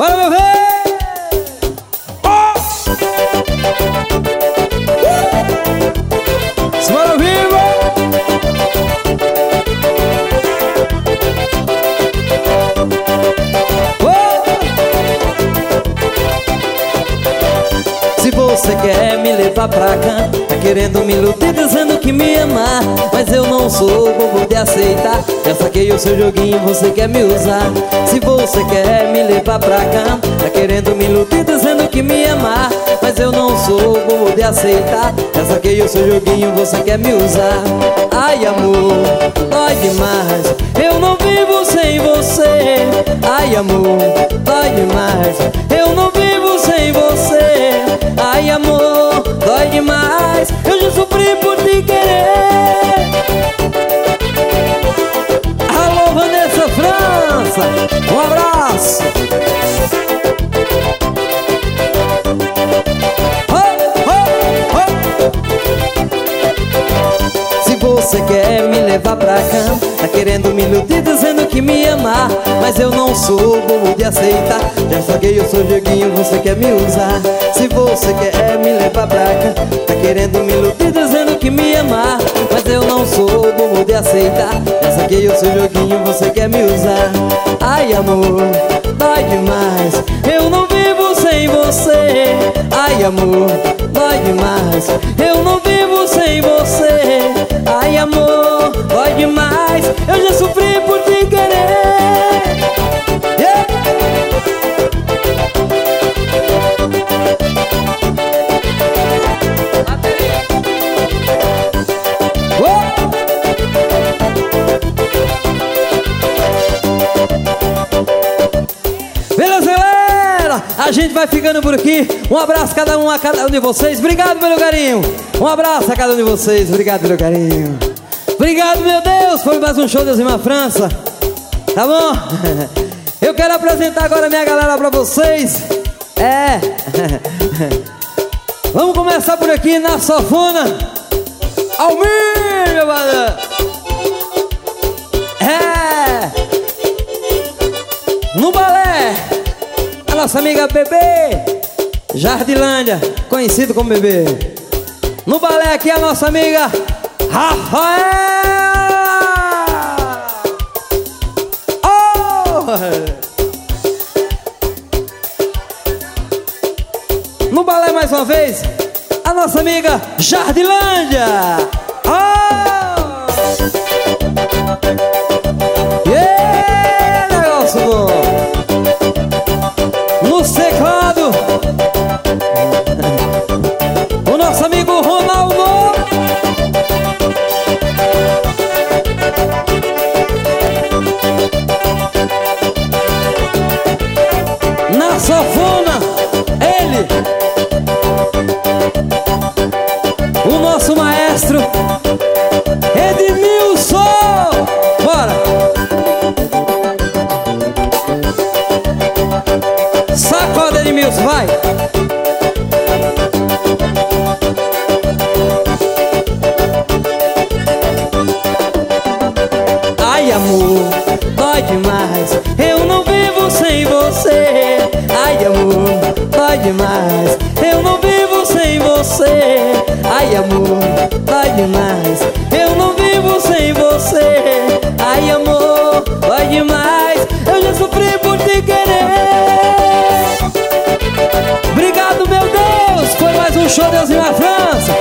Bora, meu velho! Bora, viva! Se você quer me levar pra cá, tá querendo me iludir dizendo que me ama, mas eu não sou bobo de aceitar. Já saquei o seu joguinho, você quer me usar. Se você quer me levar pra cá, tá querendo me iludir dizendo que me ama, mas eu não sou bobo de aceitar. Já saquei o seu joguinho, você quer me usar. Ai amor, dói demais, eu não vivo sem você. Ai amor, dói demais, eu não vivo sem você. Ai amor, dói demais, eu já sofri por te querer. Alô Vanessa França, um abraço. Se você quer me levar pra cá, tá querendo me iludir dizendo que me ama, mas eu não sou bobo de aceitar. Já saquei o seu joguinho, você quer me usar. Se você quer me levar pra cá, tá querendo me iludir dizendo que me ama, mas eu não sou bobo de aceitar. Já saquei o seu joguinho, você quer me usar. Ai amor, dói demais, eu não vivo sem você. Ai amor, dói demais, eu não vivo sem você. Ai amor, dói demais, eu já sofri por te querer. Yeah. Beleza, galera? A gente vai ficando por aqui. Um abraço a cada um de vocês. Obrigado pelo carinho. Um abraço a cada um de vocês. Obrigado pelo carinho. Obrigado, meu Deus. Foi mais um show de Zima França. Tá bom? Eu quero apresentar agora a minha galera pra vocês. Vamos começar por aqui na sanfona. Almir, meu mano. No balé, a nossa amiga Bebê Jardilândia, conhecido como Bebê. No balé aqui a nossa amiga Rafaela. No balé mais uma vez a nossa amiga Jardilândia. Negócio bom. No teclado o nosso amigo Ronaldo. Na sanfona ele, o nosso maestro Edmilson. Bora! Sacode, Edmilson, vai! Ai amor, dói demais, eu não vivo sem você. Ai amor, dói demais, eu não vivo sem você. Ai amor, dói demais, eu não vivo sem você. Ai amor, dói demais, eu já sofri por te querer. Obrigado, meu Deus, foi mais um show Deus na França.